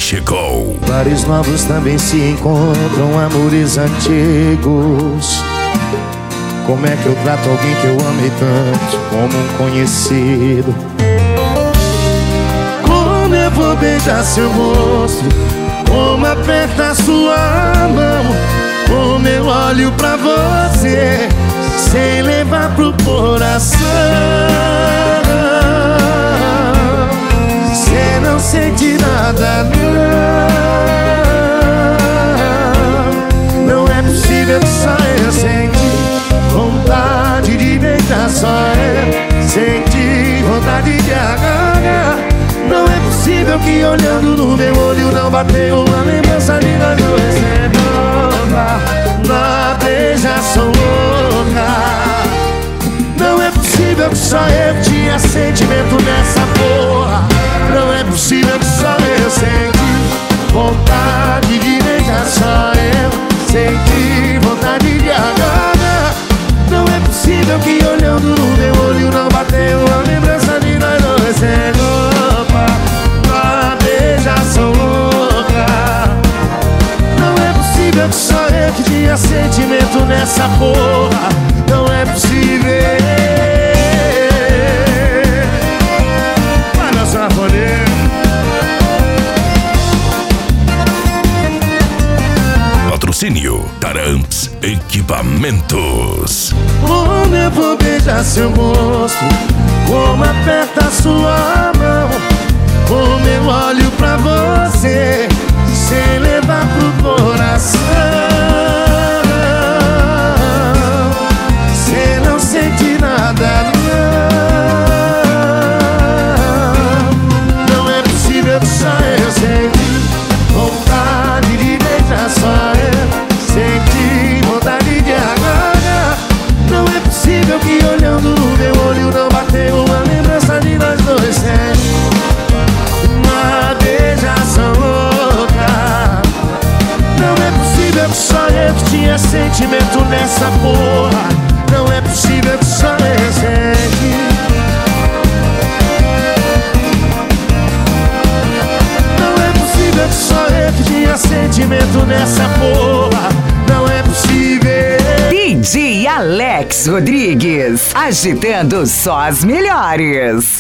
chegou. Bares novos também se encontram amores antigos. Como é que eu trato alguém que eu amei tanto como um conhecido? Como eu vou beijar seu rosto? Como aperta sua mão? Como eu olho pra você sem levar pro coração? Cê não sente nada, não. Não é possível que só eu senti vontade de beijar, só eu senti vontade de agarrar. Não é possível que olhando no meu olho não bateu uma lembrança de nós dois. Na beijação louca. Não é possível que só eu tinha sentimento nessa porra. Não é possível que só eu senti vontade de beijar, só eu senti vontade de agarrar. Não é possível que olhando no meu olho não bateu a lembrança de nós dois. Opa, na beijação louca. Não é possível que só eu que tinha sentimento nessa porra. Não é possível. Vai, meu sanfoneiro. Patrocínio Taramps Equipamentos. Como eu vou beijar seu rosto? Como aperta sua mão? Como eu olho pra você sem levar pro coração? Cê não sente nada, não. Não é possível que só eu senti vontade de beijar, só eu senti vontade de agarrar. Não é possível que olhando no meu olho não bateu uma lembrança de nós dois. Uma beijação louca. Não é possível que só eu que tinha sentimento nessa porra. Não é possível que só eu senti. Não é possível que só eu que tinha sentimento nessa porra. Não é possível. DJ Alex Rodrigues, agitando só as melhores.